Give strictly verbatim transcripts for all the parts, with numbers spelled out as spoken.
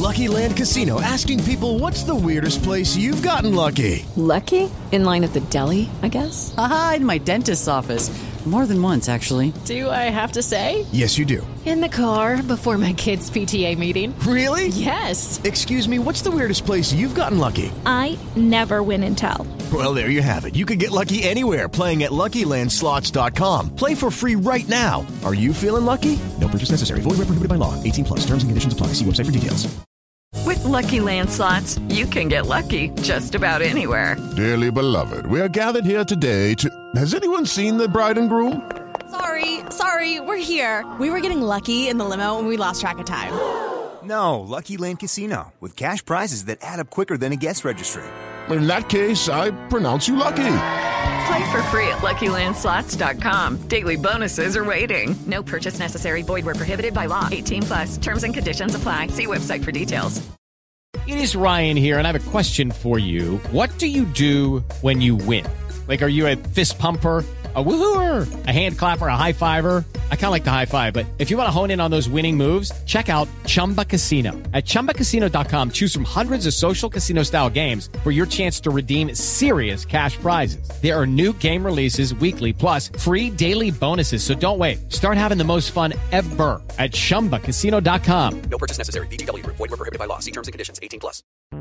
Lucky Land Casino, asking people, what's the weirdest place you've gotten lucky? Lucky? In line at the deli, I guess? Aha, in my dentist's office. More than once, actually. Do I have to say? Yes, you do. In the car before my kids' P T A meeting. Really? Yes. Excuse me, what's the weirdest place you've gotten lucky? I never win and tell. Well, there you have it. You can get lucky anywhere, playing at Lucky Land Slots dot com. Play for free right now. Are you feeling lucky? No purchase necessary. Void where prohibited by law. eighteen plus. Terms and conditions apply. See website for details. With Lucky Land Slots, you can get lucky just about anywhere. Dearly beloved, we are gathered here today to... Has anyone seen the bride and groom? Sorry, sorry, we're here. We were getting lucky in the limo and we lost track of time. No, Lucky Land Casino, with cash prizes that add up quicker than a guest registry. In that case, I pronounce you lucky. Play for free at Lucky Land Slots dot com. Daily bonuses are waiting. No purchase necessary. Void where prohibited by law. eighteen plus. Terms and conditions apply. See website for details. It is Ryan here, and I have a question for you. What do you do when you win? Like, are you a fist pumper, a woohooer, a hand clapper, a high fiver? I kind of like the high five, but if you want to hone in on those winning moves, check out Chumba Casino. At Chumba Casino dot com, choose from hundreds of social casino-style games for your chance to redeem serious cash prizes. There are new game releases weekly, plus free daily bonuses, so don't wait. Start having the most fun ever at Chumba Casino dot com. No purchase necessary. V G W. Void where prohibited by law. See terms and conditions. eighteen plus.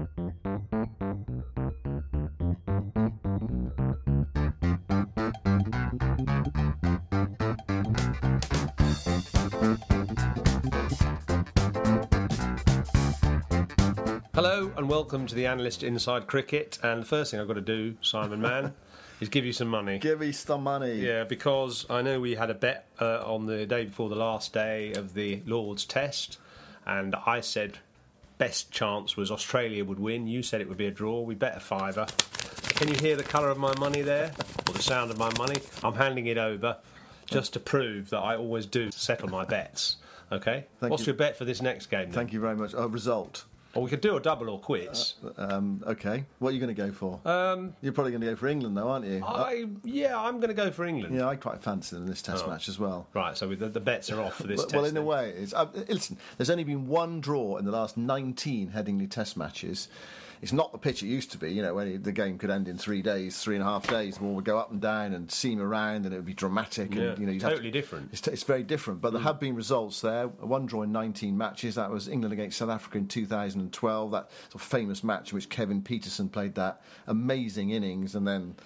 Hello and welcome to the Analyst Inside Cricket. And the first thing I've got to do, Simon Mann, is give you some money. Give me some money. Yeah, because I know we had a bet uh, on the day before the last day of the Lord's Test, and I said best chance was Australia would win. You said it would be a draw. We bet a fiver. Can you hear the colour of my money there? Or the sound of my money? I'm handing it over just to prove that I always do settle my bets. Okay? Thank What's you. your bet for this next game then? Thank you very much. A result. Or we could do a double or quits. Uh, um, okay. What are you going to go for? Um, You're probably going to go for England, though, aren't you? I yeah, I'm going to go for England. Yeah, I quite fancy them in this Test Oh. match as well. Right, so the, the bets are off for this well, test. well, in then. a way, it's, uh, listen. There's only been one draw in the last nineteen Headingley Test matches. It's not the pitch it used to be, you know, when the game could end in three days, three and a half days. The ball would go up and down and seam around, and it would be dramatic. And, Yeah, you know, you'd totally have to, different. It's, t- it's very different, but there Mm. have been results there. One draw in nineteen matches. That was England against South Africa in two thousand twelve. That sort of famous match in which Kevin Peterson played that amazing innings, and then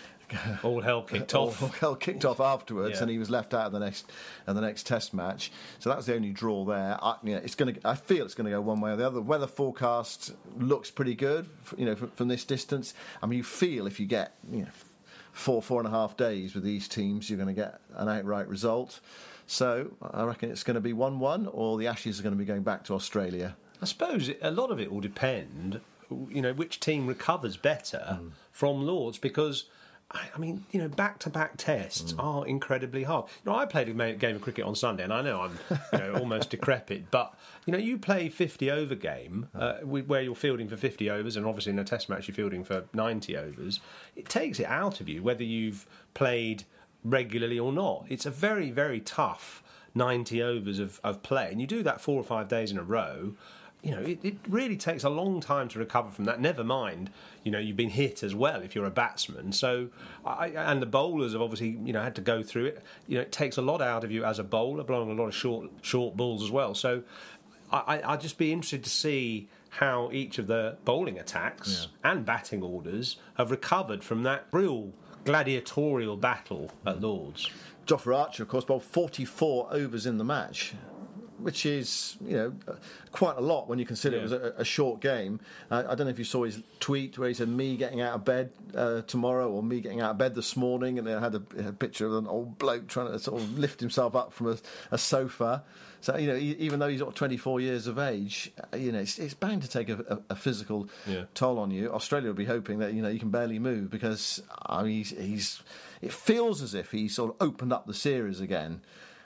all hell kicked all, off. all hell kicked off afterwards, Yeah. and he was left out of the next of the next Test match. So that was the only draw there. I, you know, it's going to. I feel it's going to go one way or the other. The weather forecast looks pretty good, you know, from, from this distance. I mean, you feel if you get you know four four and a half days with these teams, you're going to get an outright result. So I reckon it's going to be one one, or the Ashes are going to be going back to Australia. I suppose it, a lot of it will depend, you know, which team recovers better mm. from Lords, because I, I mean, you know, back-to-back tests mm. are incredibly hard. You know, I played a game of cricket on Sunday, and I know I'm, you know, almost decrepit, but you know, you play fifty-over game uh, where you're fielding for fifty overs, and obviously in a Test match you're fielding for ninety overs. It takes it out of you whether you've played regularly or not. It's a very, very tough ninety overs of, of play, and you do that four or five days in a row. You know, it, it really takes a long time to recover from that. Never mind, you know, you've been hit as well if you're a batsman. So, I, and the bowlers have obviously, you know, had to go through it. You know, it takes a lot out of you as a bowler, blowing a lot of short short balls as well. So, I, I'd just be interested to see how each of the bowling attacks yeah. and batting orders have recovered from that real gladiatorial battle at Lords. Jofra Archer, of course, bowled forty-four overs in the match, which is, you know, quite a lot when you consider yeah. it was a, a short game. Uh, I don't know if you saw his tweet where he said, me getting out of bed uh, tomorrow, or me getting out of bed this morning, and then I had a, a picture of an old bloke trying to sort of lift himself up from a, a sofa. So, you know, even though he's got twenty-four years of age, you know, it's, it's bound to take a, a, a physical yeah. toll on you. Australia will be hoping that, you know, you can barely move, because I mean, he's, he's it feels as if he's sort of opened up the series again.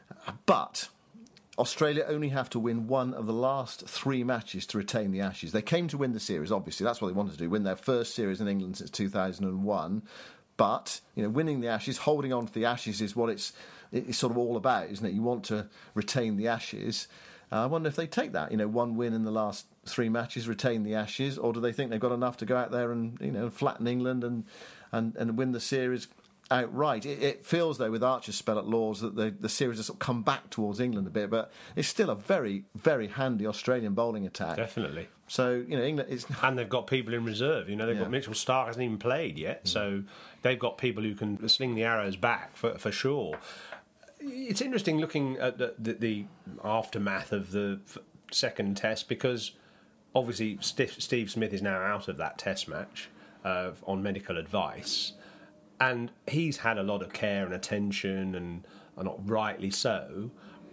But Australia only have to win one of the last three matches to retain the Ashes. They came to win the series, obviously. That's what they wanted to do, win their first series in England since two thousand one. But, you know, winning the Ashes, holding on to the Ashes is what it's, it's sort of all about, isn't it? You want to retain the Ashes. Uh, I wonder if they take that, you know, one win in the last three matches, retain the Ashes, or do they think they've got enough to go out there and, you know, flatten England and and, and win the series outright? It, it feels, though, with Archer's spell at Lord's that the, the series has sort of come back towards England a bit, but it's still a very, very handy Australian bowling attack. Definitely. So, you know, England... It's... And they've got people in reserve. You know, they've Yeah. got Mitchell Starc hasn't even played yet, mm. so they've got people who can sling the arrows back for, for sure. It's interesting looking at the, the, the aftermath of the second test, because obviously Steve, Steve Smith is now out of that test match uh, on medical advice, and he's had a lot of care and attention, and, and not rightly so.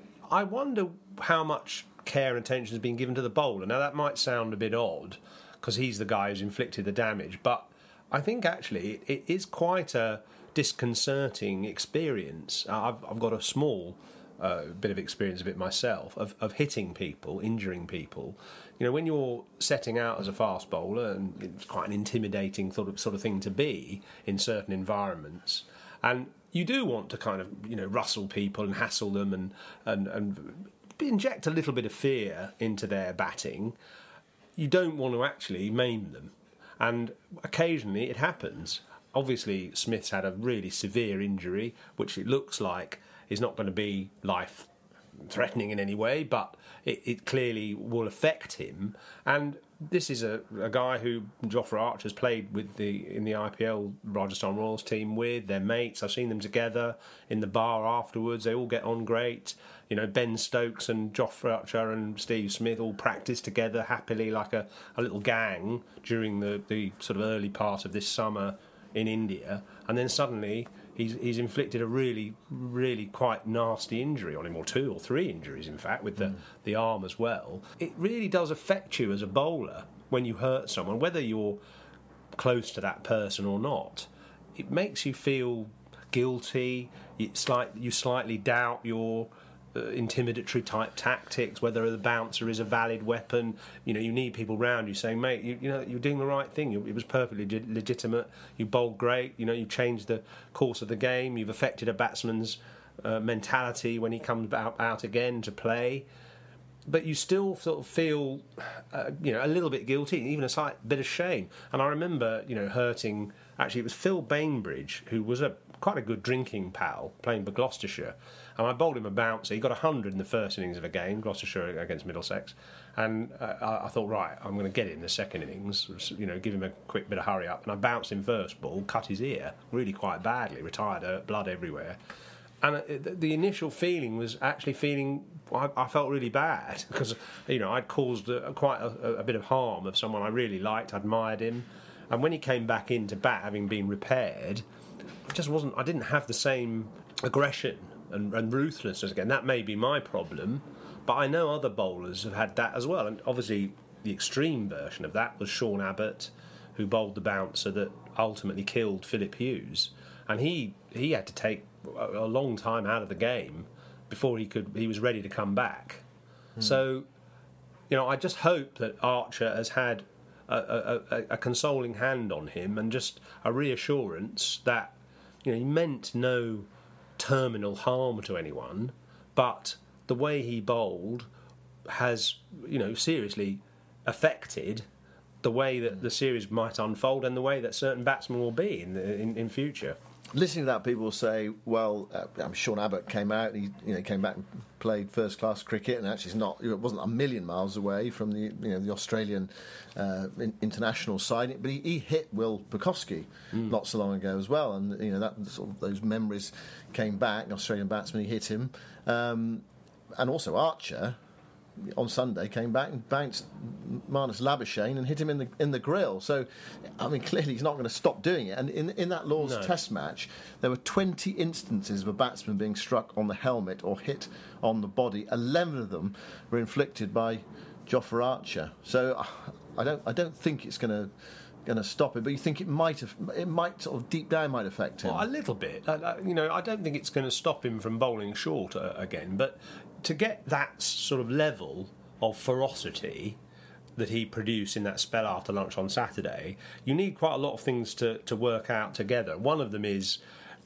I wonder how much care and attention has been given to the bowler. Now, that might sound a bit odd, because he's the guy who's inflicted the damage, but I think actually it, it is quite a disconcerting experience. I've, I've got a small uh, bit of experience of it myself, of, of hitting people, injuring people. You know, when you're setting out as a fast bowler, and it's quite an intimidating sort of sort of thing to be in certain environments, and you do want to kind of, you know, rustle people and hassle them and and, and inject a little bit of fear into their batting. You don't want to actually maim them, and occasionally it happens. Obviously, Smith's had a really severe injury, which it looks like is not going to be life-threatening in any way, but it, it clearly will affect him. And this is a, a guy who Jofra Archer's played with the in the I P L Rajasthan Royals team with. They're mates. I've seen them together in the bar afterwards. They all get on great. You know, Ben Stokes and Jofra Archer and Steve Smith all practice together happily like a, a little gang during the, the sort of early part of this summer in India, and then suddenly he's he's inflicted a really, really quite nasty injury on him, or two or three injuries, in fact, with the, mm. the arm as well. It really does affect you as a bowler when you hurt someone, whether you're close to that person or not. It makes you feel guilty. It's like you slightly doubt your Uh, intimidatory type tactics, whether the bouncer is a valid weapon. You know, you need people round you saying, mate, you, you know, you're doing the right thing. You, it was perfectly legit- legitimate. You bowled great. You know, you changed the course of the game. You've affected a batsman's uh, mentality when he comes out, out again to play. But you still sort of feel, uh, you know, a little bit guilty, even a slight bit of shame. And I remember, you know, hurting. Actually, it was Phil Bainbridge, who was a quite a good drinking pal, playing for Gloucestershire. And I bowled him a bouncer. He got one hundred in the first innings of a game, Gloucestershire against Middlesex. And uh, I, I thought, right, I'm going to get it in the second innings, you know, give him a quick bit of hurry up. And I bounced him first ball, cut his ear, really quite badly, retired, hurt, blood everywhere. And uh, the, the initial feeling was actually feeling, I, I felt really bad, because, you know, I'd caused a, quite a, a bit of harm of someone I really liked, admired him. And when he came back into bat, having been repaired, it just wasn't, I didn't have the same aggression and, and ruthlessness again. That may be my problem, but I know other bowlers have had that as well. And obviously the extreme version of that was Sean Abbott, who bowled the bouncer that ultimately killed Philip Hughes. And he, he had to take a, a long time out of the game before he could he was ready to come back. Hmm. So, you know, I just hope that Archer has had a, a, a, a consoling hand on him, and just a reassurance that, you know, he meant no terminal harm to anyone, but the way he bowled has, you know, seriously affected the way that the series might unfold and the way that certain batsmen will be in the, in, in future. Listening to that, people will say, well, uh, Sean Abbott came out, he you know came back and played first class cricket, and actually it's not, it wasn't a million miles away from the you know the Australian uh, international side, but he, he hit Will Bukowski mm. not so long ago as well, and you know that sort of those memories came back. An Australian batsman, he hit him, um, and also Archer on Sunday came back and bounced Marnus Labuschagne and hit him in the in the grill. So, I mean, clearly he's not going to stop doing it. And in in that Lord's no. Test match, there were twenty instances of a batsman being struck on the helmet or hit on the body. Eleven of them were inflicted by Jofra Archer. So, I don't I don't think it's going to. Going to stop it, but you think it might have, it might sort of deep down might affect him. Well, a little bit. I, I, you know, I don't think it's going to stop him from bowling short uh, again. But to get that sort of level of ferocity that he produced in that spell after lunch on Saturday, you need quite a lot of things to, to work out together. One of them is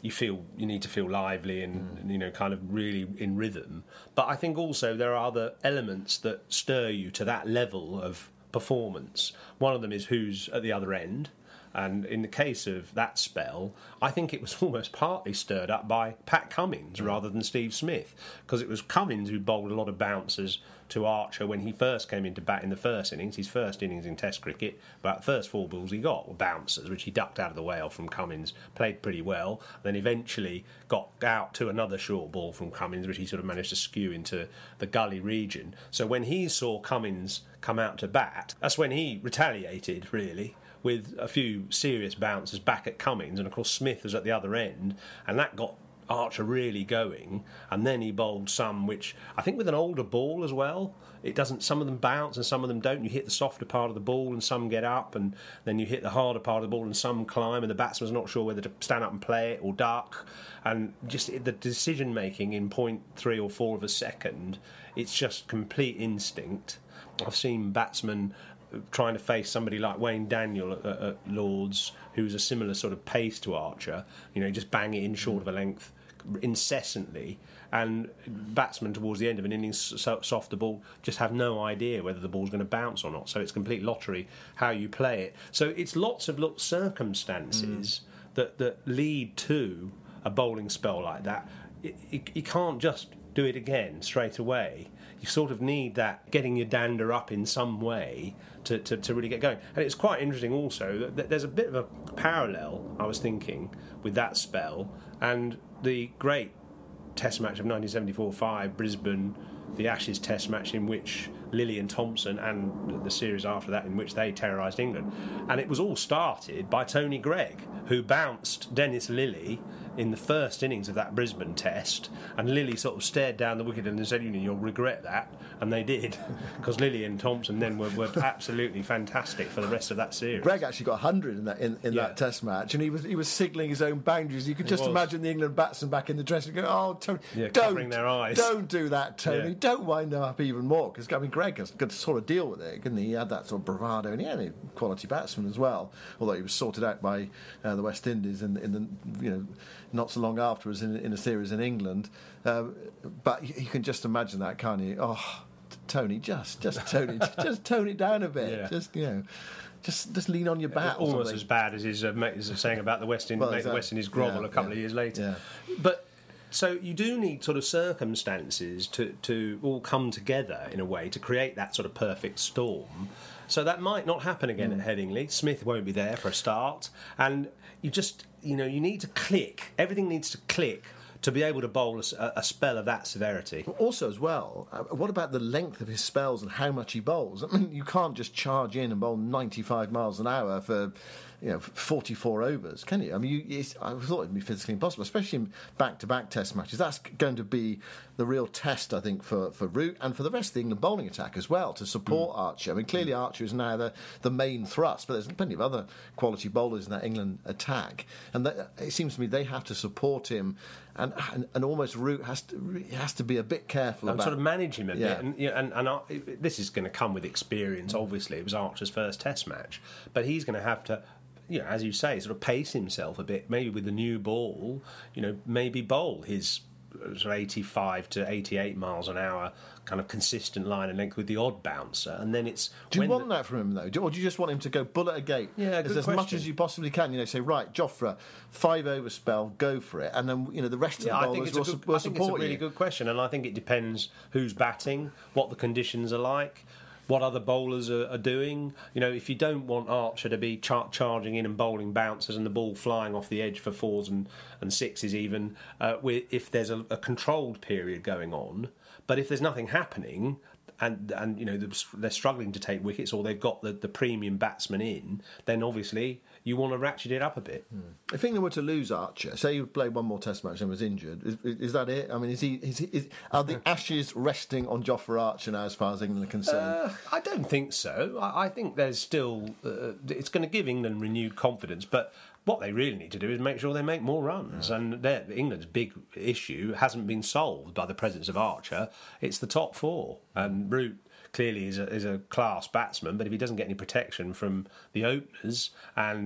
you feel you need to feel lively and mm. you know kind of really in rhythm. But I think also there are other elements that stir you to that level of performance. One of them is who's at the other end. And in the case of that spell, I think it was almost partly stirred up by Pat Cummins rather than Steve Smith, because it was Cummins who bowled a lot of bouncers to Archer when he first came into bat in the first innings, his first innings in Test cricket. About the first four balls he got were bouncers, which he ducked out of the way of from Cummins, played pretty well, then eventually got out to another short ball from Cummins, which he sort of managed to skew into the gully region. So when he saw Cummins come out to bat, that's when he retaliated, really, with a few serious bounces back at Cummins, and of course Smith was at the other end, and that got Archer really going. And then he bowled some which I think with an older ball as well, it doesn't, some of them bounce and some of them don't. You hit the softer part of the ball and some get up, and then you hit the harder part of the ball and some climb, and the batsman's not sure whether to stand up and play it or duck. And just the decision making in point three or four of a second, it's just complete instinct. I've seen batsmen trying to face somebody like Wayne Daniel at, at Lords, who's a similar sort of pace to Archer, you know, just bang it in short of a length incessantly, and batsmen towards the end of an innings, so, softer ball, just have no idea whether the ball's going to bounce or not. So it's complete lottery how you play it. So it's lots of look, circumstances mm. that, that lead to a bowling spell like that. It, it, you can't just do it again straight away. You sort of need that getting your dander up in some way to, to, to really get going. And it's quite interesting also that there's a bit of a parallel, I was thinking, with that spell and the great Test match of nineteen seventy-four five, Brisbane, the Ashes Test match in which Lillee and Thompson, and the series after that in which they terrorised England. And it was all started by Tony Greig, who bounced Dennis Lillee in the first innings of that Brisbane Test, and Lillee sort of stared down the wicket and said, you know, you'll regret that. And they did, because Lillee and Thompson then were, were absolutely fantastic for the rest of that series. Greig actually got one hundred in that in, in yeah. that Test match, and he was he was signalling his own boundaries. You could just imagine the England batsmen back in the dressing room going, oh, Tony, yeah, don't, covering their eyes. Don't do that, Tony. Yeah. Don't wind them up even more, because I mean, Greig could sort of deal with it, couldn't he? He had that sort of bravado, and he had a quality batsman as well, although he was sorted out by uh, the West Indies in, in the, you know, not so long afterwards in, in a series in England. Um, but you, you can just imagine that, can't you? Oh, Tony, just, just Tony, just tone it down a bit. Yeah. Just, you know, just, just lean on your bat. Almost or something. as bad as his uh, mate is saying about the West Indies, well, exactly. the West Indies grovel yeah, a couple yeah, of years later. Yeah. But so you do need sort of circumstances to to all come together in a way to create that sort of perfect storm. So that might not happen again mm. at Headingley. Smith won't be there for a start, and you just, you know, you need to click. Everything needs to click to be able to bowl a, a spell of that severity. Also, as well, uh, what about the length of his spells and how much he bowls? I mean, you can't just charge in and bowl ninety-five miles an hour for, you know, forty-four overs, can you? I mean, you, it's, I thought it'd be physically impossible, especially in back-to-back Test matches. That's going to be the real test, I think, for, for Root and for the rest of the England bowling attack as well, to support mm. Archer. I mean, clearly mm. Archer is now the, the main thrust, but there's plenty of other quality bowlers in that England attack, and that, it seems to me they have to support him. And, and and almost Root has to has to be a bit careful and about sort of manage him a yeah. bit. And, you know, and, and uh, this is going to come with experience. Obviously, it was Archer's first Test match, but he's going to have to, you know, as you say, sort of pace himself a bit. Maybe with the new ball, you know, maybe bowl his sort of eighty-five to eighty-eight miles an hour kind of consistent line and length with the odd bouncer, and then it's. Do you want the, that from him though, or do you just want him to go bullet a gate? Yeah, good as, as question. much as you possibly can. You know, say right, Jofra, five over spell, go for it, and then you know the rest of yeah, the I think bowlers it's will, a good, will I think support it's a really you. good question, and I think it depends who's batting, what the conditions are like, what other bowlers are, are doing. You know, if you don't want Archer to be char- charging in and bowling bouncers and the ball flying off the edge for fours and, and sixes even, uh, with, if there's a, a controlled period going on, but if there's nothing happening and, and you know, they're struggling to take wickets or they've got the, the premium batsman in, then obviously you want to ratchet it up a bit. Hmm. If England were to lose Archer, say you played one more Test match and was injured, is, is that it? I mean, is he? Is he is, are the Ashes resting on Jofra Archer now, as far as England are concerned? Uh, I don't think so. I, I think there's still uh, it's going to give England renewed confidence, but what they really need to do is make sure they make more runs. Yeah. And England's big issue hasn't been solved by the presence of Archer. It's the top four, and Root clearly is a, is a class batsman, but if he doesn't get any protection from the openers, and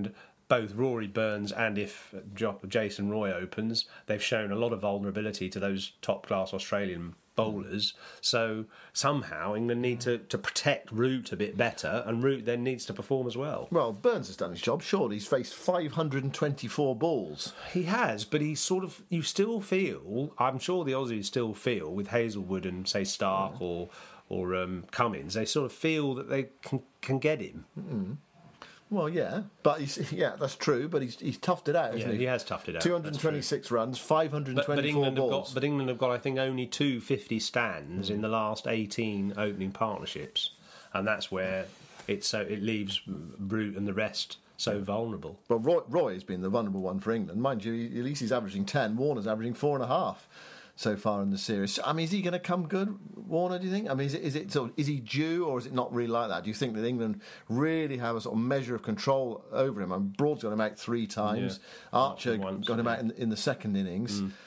both Rory Burns and if Jason Roy opens, they've shown a lot of vulnerability to those top-class Australian bowlers. So somehow England need to, to protect Root a bit better, and Root then needs to perform as well. Well, Burns has done his job. Surely he's faced five hundred twenty-four balls. He has, but he sort of, you still feel, I'm sure the Aussies still feel, with Hazelwood and, say, Stark yeah. or or um, Cummins, they sort of feel that they can, can get him. Mm-hmm. Well, yeah, but he's, yeah, that's true. But he's he's toughed it out, hasn't yeah, he? he has toughed it out. Two hundred twenty-six runs, five hundred twenty-four but, but England balls. Have got, but England have got, I think, only two fifty stands mm. in the last eighteen opening partnerships, and that's where it so it leaves Root and the rest so vulnerable. Well, Roy, Roy has been the vulnerable one for England, mind you. At least he's averaging ten. Warner's averaging four and a half. So far in the series. I mean, is he going to come good, Warner, do you think? I mean, is it, is it sort of, is he due, or is it not really like that? Do you think that England really have a sort of measure of control over him? I mean, Broad's got him out three times. Yeah. Archer once, got him yeah. out in, in the second innings. Mm.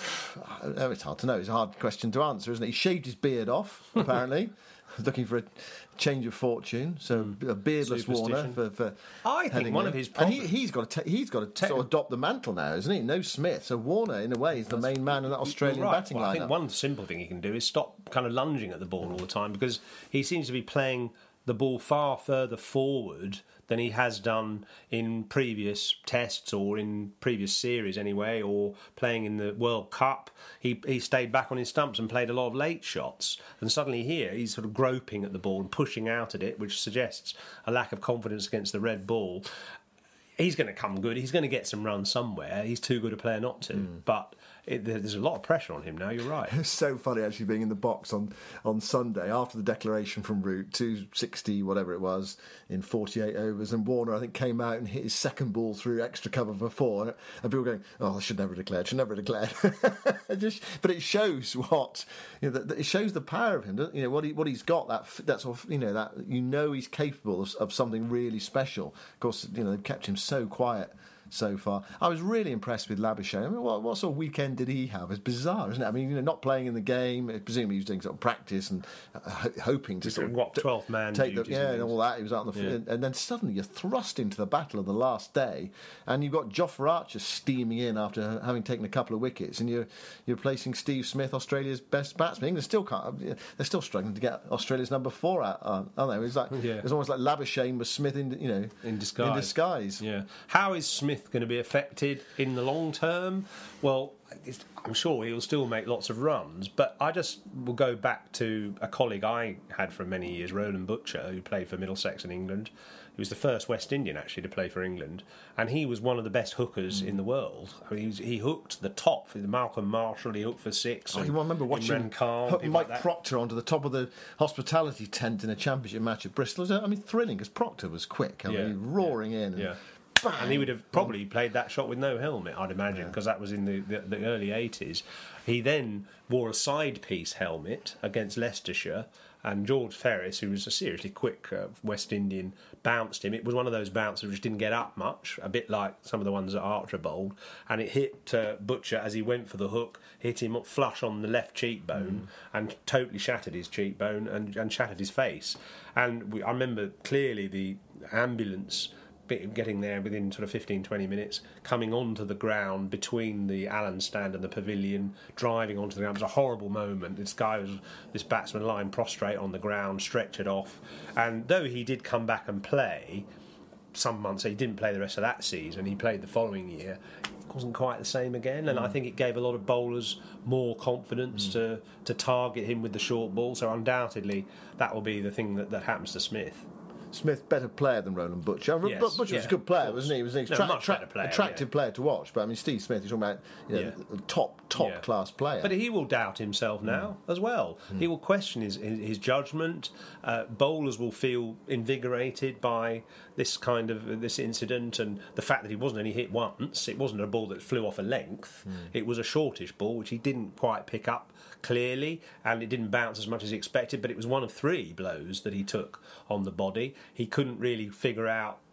Oh, it's hard to know. It's a hard question to answer, isn't it? He shaved his beard off, apparently. Looking for a change of fortune, so mm. a beardless Warner for, for I think one in. of his problems, and he, he's got to he's got to Te- sort of adopt the mantle now, isn't he? No Smith, so Warner in a way is the main man in that Australian right. batting well, lineup. I think one simple thing he can do is stop kind of lunging at the ball all the time, because he seems to be playing the ball far further forward than he has done in previous tests or in previous series anyway, or playing in the World Cup. He he stayed back on his stumps and played a lot of late shots. And suddenly here he's sort of groping at the ball and pushing out at it, which suggests a lack of confidence against the red ball. He's going to come good. He's going to get some runs somewhere. He's too good a player not to. Mm. But it, there's a lot of pressure on him now, you're right. It's so funny actually being in the box on, on Sunday after the declaration from Root, two sixty, whatever it was, in forty-eight overs, and Warner, I think, came out and hit his second ball through extra cover for four, and people going, oh, I should never have declared, should never have declared. Just, but it shows what, you know, that, it shows the power of him, doesn't, you know, what, he, what he's got, that, that sort of, you know, that, you know he's capable of, of something really special. Of course, you know, they've kept him so quiet so far. I was really impressed with Labuschagne. I mean, what, what sort of weekend did he have? It's bizarre, isn't it? I mean, you know, not playing in the game, presumably he was doing sort of practice and uh, ho- hoping to sort of what twelfth man take the yeah and all that. He was out on the yeah. and, and then suddenly you're thrust into the battle of the last day, and you've got Jofra Archer steaming in after having taken a couple of wickets, and you're you're placing Steve Smith, Australia's best batsman. England still can't. They're still struggling to get Australia's number four out, aren't they? It's like yeah. it's almost like Labuschagne was Smith in you know in disguise. In disguise. Yeah. How is Smith going to be affected in the long term? Well, I'm sure he'll still make lots of runs, but I just will go back to a colleague I had for many years, Roland Butcher, who played for Middlesex in England. He was the first West Indian actually to play for England, and he was one of the best hookers mm. in the world. I mean, he, was, he hooked the top for Malcolm Marshall. He hooked for six. Oh, I remember watching Khan, hook Mike like Proctor onto the top of the hospitality tent in a championship match at Bristol. I mean, thrilling because Proctor was quick. I yeah. mean, roaring yeah. in. And yeah. And he would have probably played that shot with no helmet, I'd imagine, because yeah. that was in the, the, the early eighties. He then wore a side-piece helmet against Leicestershire, and George Ferris, who was a seriously quick uh, West Indian, bounced him. It was one of those bounces which didn't get up much, a bit like some of the ones that Archer bowled, and it hit uh, Butcher as he went for the hook, hit him up flush on the left cheekbone, mm. and totally shattered his cheekbone and, and shattered his face. And we, I remember clearly the ambulance getting there within sort of fifteen, twenty minutes, coming onto the ground between the Allen stand and the pavilion, driving onto the ground. It was a horrible moment. This guy was, this batsman lying prostrate on the ground, stretchered off. And though he did come back and play, some months, he didn't play the rest of that season, he played the following year, it wasn't quite the same again. And mm. I think it gave a lot of bowlers more confidence mm. to, to target him with the short ball. So undoubtedly, that will be the thing that, that happens to Smith. Smith, better player than Roland Butcher. Yes, Butcher yeah, was a good player, wasn't he? He was an no, attra- much better player, attractive yeah. player to watch. But I mean, Steve Smith, you're talking about you know, yeah. top, top yeah. class player. But he will doubt himself now mm. as well. Mm. He will question his his, his judgment. Uh, bowlers will feel invigorated by this kind of this incident and the fact that he wasn't only hit once. It wasn't a ball that flew off a length. Mm. It was a shortish ball which he didn't quite pick up clearly, and it didn't bounce as much as he expected, but it was one of three blows that he took on the body. He couldn't really figure out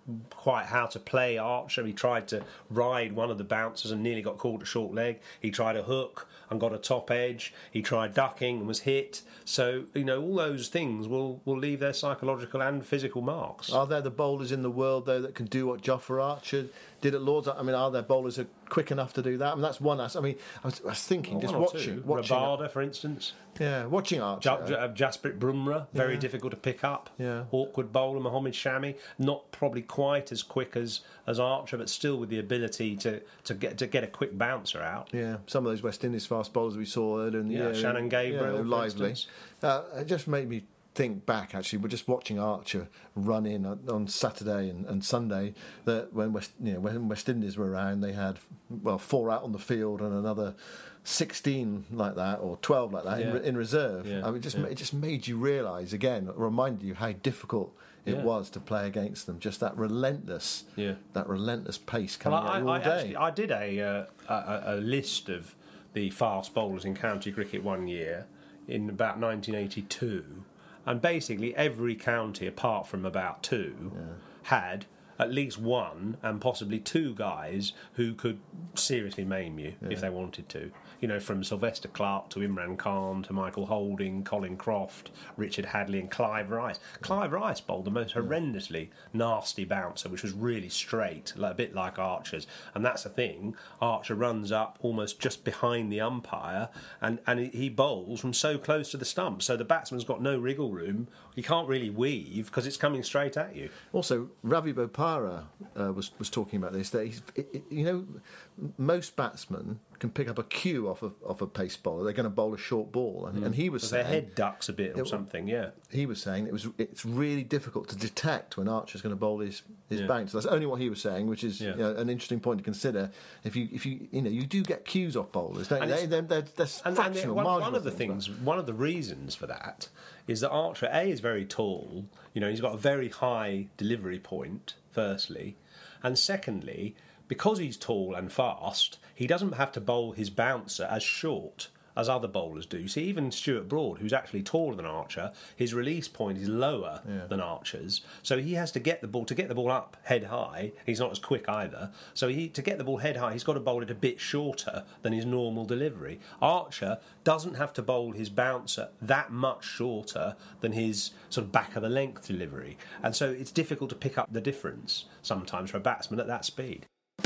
quite how to play Archer. He tried to ride one of the bouncers and nearly got caught a short leg. He tried a hook and got a top edge. He tried ducking and was hit. So, you know, all those things will, will leave their psychological and physical marks. Are there the bowlers in the world, though, that can do what Jofra Archer did at Lord's? I mean, are there bowlers who are quick enough to do that? I mean, that's one. I mean, I was, I was thinking, well, just one or watching, two. watching Rabada, for instance. Yeah, watching Archer. J- J- Jasprit Bumrah, very Yeah. difficult to pick up. Yeah. Awkward bowler, Mohammed Shami, not probably quite as quick as, as Archer, but still with the ability to, to get to get a quick bouncer out. Yeah, some of those West Indies fast bowlers we saw earlier in the Yeah, year. Shannon Gabriel, yeah, for lively. instance. Uh, it just made me think back, actually. We're just watching Archer run in on, on Saturday and, and Sunday, that when West, you know, when West Indies were around, they had, well, four out on the field and another sixteen like that, or twelve like that, Yeah. in, re- in reserve. Yeah, I mean, it just, yeah. it just made you realise, again, reminded you how difficult it Yeah. was to play against them. Just that relentless, Yeah. that relentless pace coming Well, I, at you all I, day. actually, I did a, uh, a a list of the fast bowlers in county cricket one year in about nineteen eighty-two, and basically every county, apart from about two, had at least one and possibly two guys who could seriously maim you Yeah. if they wanted to. You know, from Sylvester Clarke to Imran Khan to Michael Holding, Colin Croft, Richard Hadley and Clive Rice. Clive Rice bowled the most horrendously nasty bouncer, which was really straight, like, a bit like Archer's. And that's the thing, Archer runs up almost just behind the umpire and, and he bowls from so close to the stump, so the batsman's got no wriggle room. He can't really weave because it's coming straight at you. Also, Ravi Bopara uh, was was talking about this. That he's, it, it, you know, most batsmen can pick up a cue off of off a pace bowler. They're going to bowl a short ball, and, Mm. and he was Because saying their head ducks a bit or it- something. Yeah, he was saying it was it's really difficult to detect when Archer's going to bowl his his Yeah. bounce. That's only what he was saying, which is Yeah. you know, an interesting point to consider. If you if you you know you do get cues off bowlers, don't And you? They, it's- they're, they're, they're And, and fractional, one, one marginal of the things, things, one of the reasons for that is that Archer A is very tall. You know, he's got a very high delivery point. Firstly, and secondly, because he's tall and fast, he doesn't have to bowl his bouncer as short as other bowlers do. See, even Stuart Broad, who's actually taller than Archer, his release point is lower Yeah. than Archer's, so he has to get the ball to get the ball up head high. He's not as quick either, so he to get the ball head high, he's got to bowl it a bit shorter than his normal delivery. Archer doesn't have to bowl his bouncer that much shorter than his sort of back of the length delivery, and so it's difficult to pick up the difference sometimes for a batsman at that speed.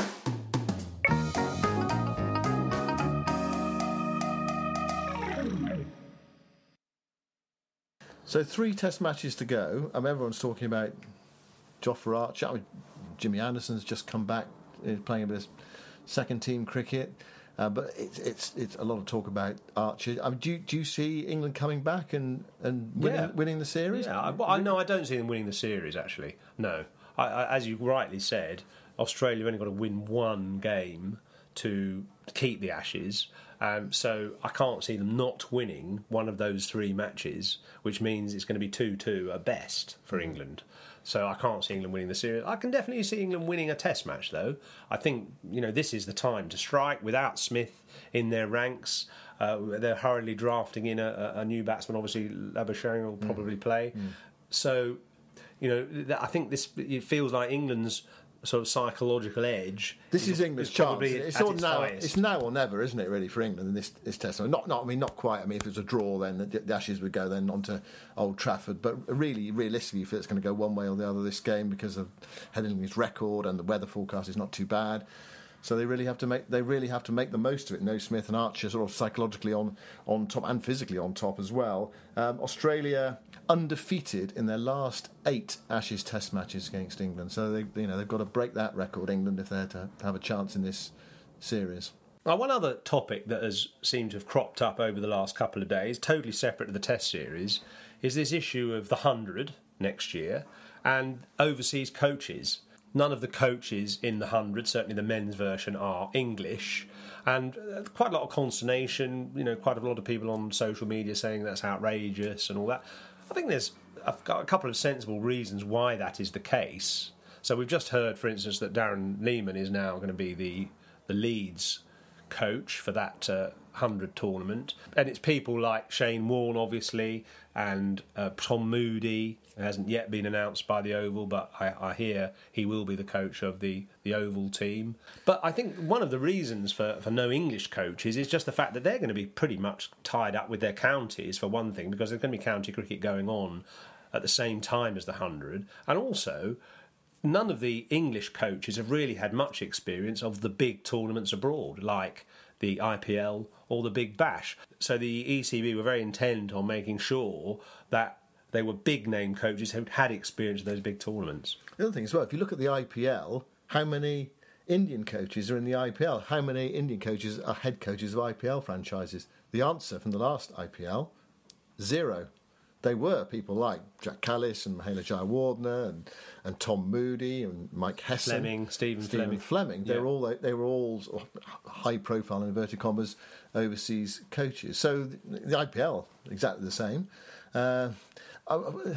So three test matches to go. I mean, everyone's talking about Jofra Archer. I mean, Jimmy Anderson's just come back uh, playing a bit of second team cricket. Uh, but it's, it's it's a lot of talk about Archer. I mean, do you, do you see England coming back and, and winning, Yeah. winning the series? Yeah, I, well, I no, I don't see them winning the series. Actually, no. I, I, as you rightly said, Australia have only got to win one game to keep the Ashes. Um, so I can't see them not winning one of those three matches, which means it's going to be two two at best for England. So I can't see England winning the series. I can definitely see England winning a test match, though. I think, you know, this is the time to strike without Smith in their ranks. Uh, they're hurriedly drafting in a, a new batsman. Obviously, Labuschagne will probably play. Mm. So, you know, th- I think this it feels like England's sort of psychological edge. This is England's chance. probably It's at all its now. highest. It's now or never, isn't it? Really for England in this, this test. I mean, not, not. I mean, not quite. I mean, if it was a draw, then the, the Ashes would go then onto Old Trafford. But really, realistically, if it's going to go one way or the other this game because of Headingley's record and the weather forecast is not too bad. So they really have to make. They really have to make the most of it. No Smith and Archer sort of psychologically on on top and physically on top as well. Um, Australia undefeated in their last eight Ashes Test matches against England. So they, you know, they've got to break that record, England, if they're to have a chance in this series. Now, one other topic that has seemed to have cropped up over the last couple of days, totally separate to the Test series, is this issue of the hundred next year and overseas coaches. None of the coaches in the hundred, certainly the men's version, are English. And uh, quite a lot of consternation, you know, quite a lot of people on social media saying that's outrageous and all that. I think there's I've got a couple of sensible reasons why that is the case. So we've just heard, for instance, that Darren Lehmann is now going to be the the Leeds coach for that uh, hundred tournament, and it's people like Shane Warne, obviously, and uh, Tom Moody. It hasn't yet been announced by the Oval, but I, I hear he will be the coach of the, the Oval team. But I think one of the reasons for, for no English coaches is just the fact that they're going to be pretty much tied up with their counties, for one thing, because there's going to be county cricket going on at the same time as the hundred. And also, none of the English coaches have really had much experience of the big tournaments abroad, like the I P L or the Big Bash. So the E C B were very intent on making sure that they were big-name coaches who had experience of those big tournaments. The other thing as well, if you look at the I P L, how many Indian coaches are in the I P L? How many Indian coaches are head coaches of I P L franchises? The answer from the last I P L, zero. They were people like Jack Callis and Mahela Jayawardene and, and Tom Moody and Mike Hesson. Fleming, Stephen, Stephen Fleming. Fleming. They, yeah. were all, they were all sort of high-profile, in inverted commas, overseas coaches. So the, the I P L, exactly the same. Uh, I,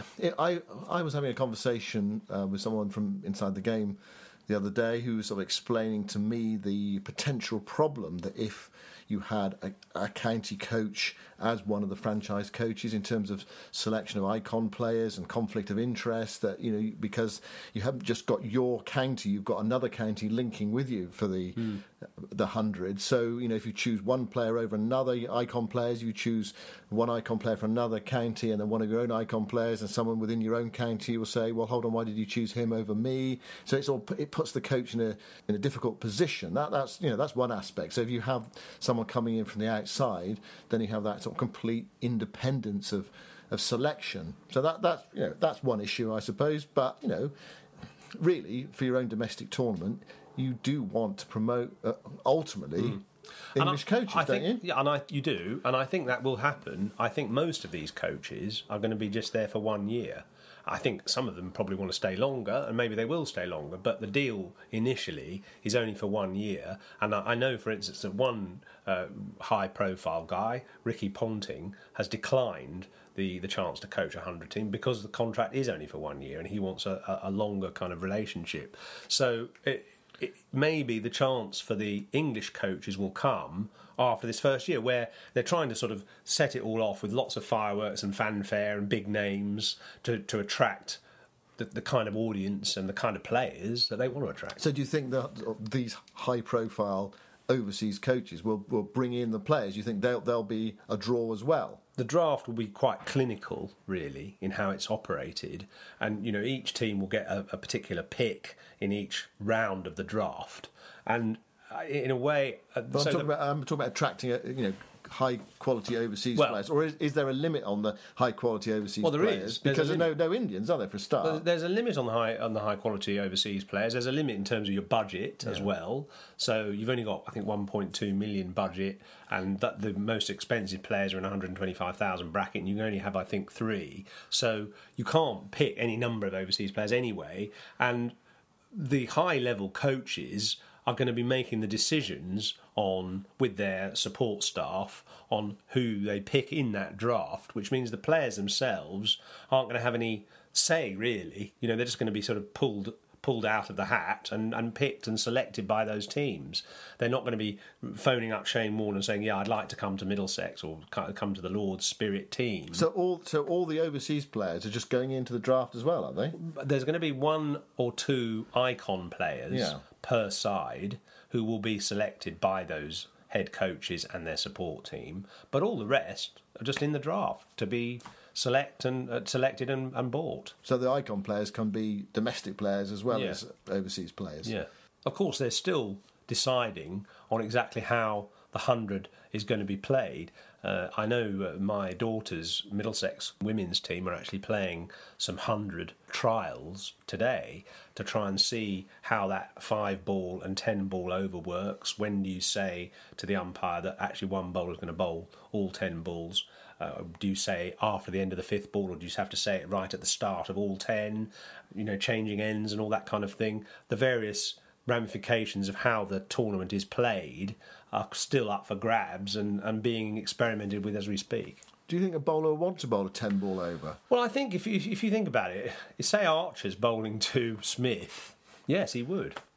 I I was having a conversation uh, with someone from inside the game the other day who was sort of explaining to me the potential problem that if you had a, a county coach as one of the franchise coaches in terms of selection of icon players and conflict of interest, that, you know, because you haven't just got your county, you've got another county linking with you for the mm. the hundred. So, you know, if you choose one player over another icon players, you choose one icon player for another county and then one of your own icon players, and someone within your own county will say, well, hold on, why did you choose him over me? So it's all, it puts the coach in a in a difficult position. That that's you know that's one aspect. So if you have someone coming in from the outside, then you have that sort of complete independence of of selection. So that that's you know that's one issue, I suppose. But you know, really, for your own domestic tournament, you do want to promote uh, ultimately. Mm. English I, coaches, I don't think, you? Yeah, and I, you do, and I think that will happen. I think most of these coaches are going to be just there for one year. I think some of them probably want to stay longer, and maybe they will stay longer, but the deal initially is only for one year. And I, I know, for instance, that one uh, high-profile guy, Ricky Ponting, has declined the, the chance to coach a hundred team because the contract is only for one year, and he wants a, a longer kind of relationship. So it, it, maybe the chance for the English coaches will come after this first year, where they're trying to sort of set it all off with lots of fireworks and fanfare and big names to, to attract the, the kind of audience and the kind of players that they want to attract. So do you think that these high-profile overseas coaches will, will bring in the players? Do you think they'll, they'll be a draw as well? The draft will be quite clinical, really, in how it's operated. And, you know, each team will get a, a particular pick in each round of the draft. And in a way... Uh, but so I'm, talking the, about, I'm talking about attracting, a, you know, high-quality overseas well, players. Or is, is there a limit on the high-quality overseas well, there players? Is. There's because there's no, no Indians, are there, for a start? Well, there's a limit on the high on the high-quality overseas players. There's a limit in terms of your budget yeah. as well. So you've only got, I think, one point two million budget, and that the most expensive players are in one hundred twenty-five thousand bracket, and you can only have, I think, three. So you can't pick any number of overseas players anyway. And the high-level coaches are going to be making the decisions on, with their support staff, on who they pick in that draft, which means the players themselves aren't going to have any say, really. You know, they're just going to be sort of pulled pulled out of the hat and, and picked and selected by those teams. They're not going to be phoning up Shane Warne and saying, yeah, I'd like to come to Middlesex or come to the Lord's Spirit team. So all so all the overseas players are just going into the draft as well, are they? There's going to be one or two icon players yeah. per side who will be selected by those head coaches and their support team, but all the rest are just in the draft to be select and uh, selected and, and bought. So the icon players can be domestic players as well yeah. as overseas players. Yeah. Of course, they're still deciding on exactly how the hundred is going to be played. Uh, I know uh, my daughter's Middlesex women's team are actually playing some hundred trials today to try and see how that five ball and ten ball over works. When do you say to the umpire that actually one bowler is going to bowl all ten balls? Uh, do you say after the end of the fifth ball, or do you have to say it right at the start of all ten? You know, changing ends and all that kind of thing. The various ramifications of how the tournament is played are still up for grabs and, and being experimented with as we speak. Do you think a bowler wants to bowl a ten ball over? Well, I think if you, if you think about it, say Archer's bowling to Smith, yes, he would.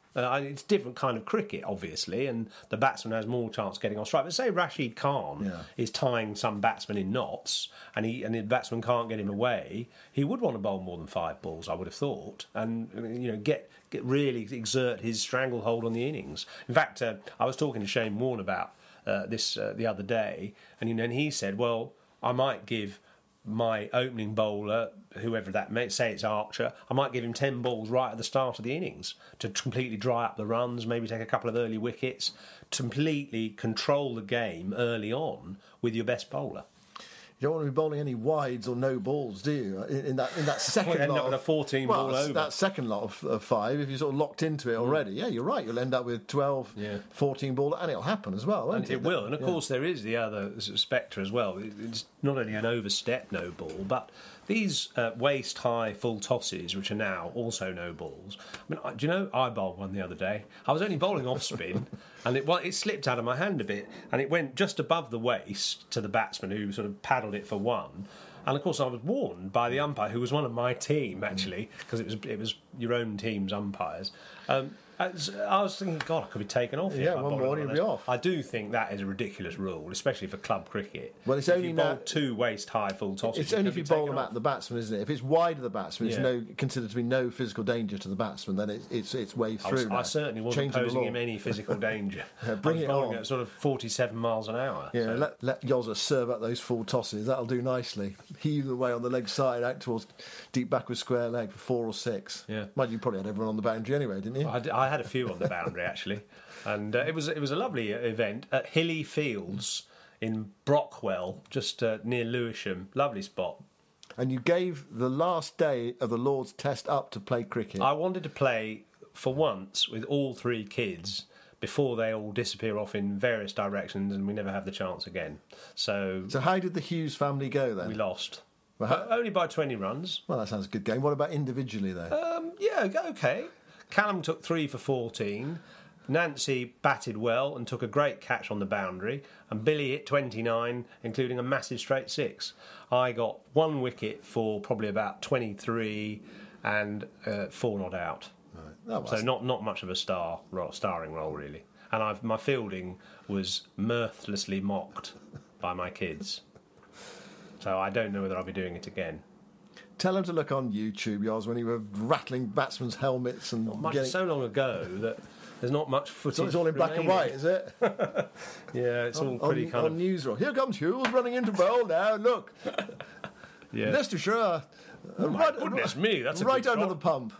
Uh, it's a different kind of cricket, obviously, and the batsman has more chance of getting on strike. But say Rashid Khan Yeah. is tying some batsman in knots, and he and the batsman can't get him away, he would want to bowl more than five balls, I would have thought, and you know get get really exert his stranglehold on the innings. In fact, uh, I was talking to Shane Warne about uh, this uh, the other day, and you know, and he said, "Well, I might give my opening bowler, whoever that may say it's Archer, I might give him ten balls right at the start of the innings to completely dry up the runs, maybe take a couple of early wickets, to completely control the game early on with your best bowler." You don't want to be bowling any wides or no balls, do you? In, in that in that second Well, end lot up with of, a fourteen well, ball over. That second lot of, of five, if you're sort of locked into it already, yeah, you're right. You'll end up with twelve, Yeah. fourteen ball, and it'll happen as well, won't And it? it will, and of Yeah. course there is the other sort of spectre as well. It's not only an overstep no ball, but these uh, waist-high full tosses, which are now also no balls. I mean, I- do you know, I bowled one the other day. I was only bowling off spin, and it well, it slipped out of my hand a bit, and it went just above the waist to the batsman who sort of paddled it for one. And of course, I was warned by the umpire, who was one of my team actually, because it was it was your own team's umpires. Um, I was thinking, God, I could be taken off. Yeah, one morning you'll be off. I do think that is a ridiculous rule, especially for club cricket. Well, it's if only you bowl now- two waist-high full tosses. It's only if could you be bowl taken them off. at the batsman, isn't it? If it's wide of the batsman, it's Yeah. no considered to be no physical danger to the batsman. Then it's it's its way I, was, through. I now. certainly wasn't Changing the posing law. him any physical danger. Yeah, bring I was it bowling on. at sort of forty-seven miles an hour. Yeah, so- let let Yozza serve up those full tosses. That'll do nicely. Heave away on the leg side out towards deep back with square leg for four or six. Yeah. Mind you, probably had everyone on the boundary anyway, didn't you? I, d- I had a few on the boundary actually, and uh, it was it was a lovely event at Hilly Fields in Brockwell, just uh, near Lewisham. Lovely spot. And you gave the last day of the Lord's Test up to play cricket. I wanted to play for once with all three kids before they all disappear off in various directions, and we never have the chance again. So, So how did the Hughes family go then? we lost, Well, how- but only by twenty runs. Well, that sounds a good game. What about individually though? Um, yeah, okay. Callum took three for fourteen. Nancy batted well and took a great catch on the boundary, and Billy hit twenty-nine, including a massive straight six. I got one wicket for probably about twenty-three and uh, four not out. That was- So not not much of a star ro- starring role really. And I've, my fielding was mirthlessly mocked by my kids. So I don't know whether I'll be doing it again. Tell him to look on YouTube, Yoz, when he were rattling batsmen's helmets and Much getting... so long ago that there's not much footage. So it's all in black and remaining. white, is it? Yeah, it's all on, pretty on, kind on of. newsreel. Here comes Hughes running into bowl now. Look, Yeah. Leicestershire. Uh, Oh my goodness me, that's a right good under shot. the pump.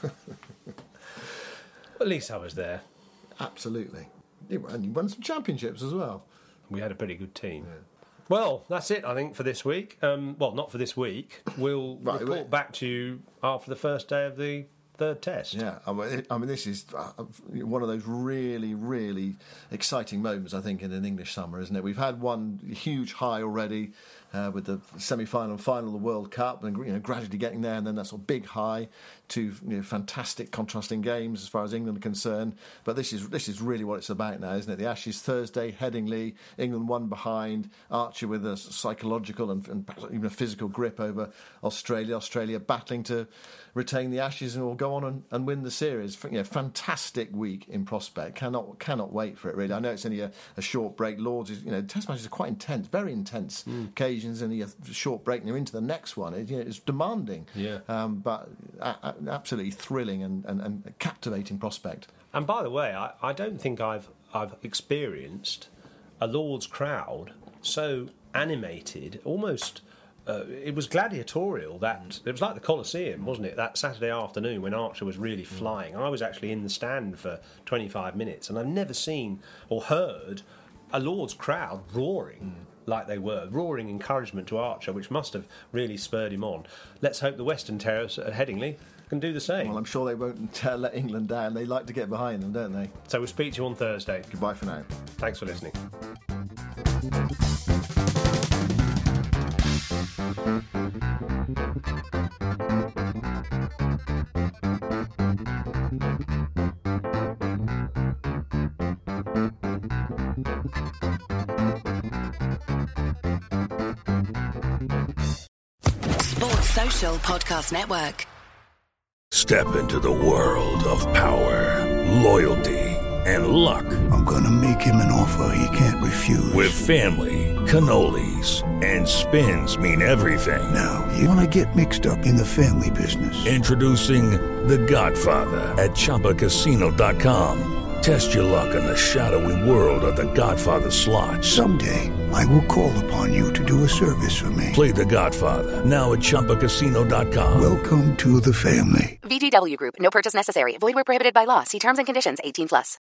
At least I was there. Absolutely. You won, you won some championships as well. We had a pretty good team. Well, that's it, I think, for this week. Um, well, not for this week. We'll Right, report wait. back to you after the first day of the third test. Yeah, I mean, it- I mean, this is uh, one of those really, really exciting moments, I think, in an English summer, isn't it? We've had one huge high already uh, with the semi-final and final of the World Cup, and you know, gradually getting there, and then that sort of big high to you know, fantastic contrasting games as far as England are concerned. But this is this is really what it's about now, isn't it? The Ashes Thursday, Headingley, England one behind, Archer with a psychological and, and perhaps even a physical grip over Australia. Australia battling to retain the Ashes and will go on and, and win the series. You know, fantastic week in prospect. Cannot cannot wait for it. Really, I know it's only a, a short break. Lords, is, you know, Test matches are quite intense, very intense Mm. occasions. Only a short break, and you're into the next one. It, you know, it's demanding, Yeah. um, but a, a, absolutely thrilling and, and, and a captivating prospect. And by the way, I, I don't think I've I've experienced a Lord's crowd so animated, almost. Uh, it was gladiatorial. That it was like the Colosseum, wasn't it? That Saturday afternoon when Archer was really flying. I was actually in the stand for twenty-five minutes, and I've never seen or heard a Lord's crowd roaring like they were, roaring encouragement to Archer, which must have really spurred him on. Let's hope the Western Terrace at Headingley can do the same. Well, I'm sure they won't uh, let England down. They like to get behind them, don't they? So we'll speak to you on Thursday. Goodbye for now. Thanks for listening. Sports Social Podcast Network. Step into the world of power, loyalty, and luck. I'm gonna make him an offer he can't refuse. With family, cannolis, and spins mean everything. Now, you wanna get mixed up in the family business. Introducing The Godfather at Chumba Casino dot com. Test your luck in the shadowy world of The Godfather slot. Someday, I will call upon you to do a service for me. Play The Godfather, now at Chumba Casino dot com. Welcome to the family. V G W Group. No purchase necessary. Void where prohibited by law. See terms and conditions. eighteen plus.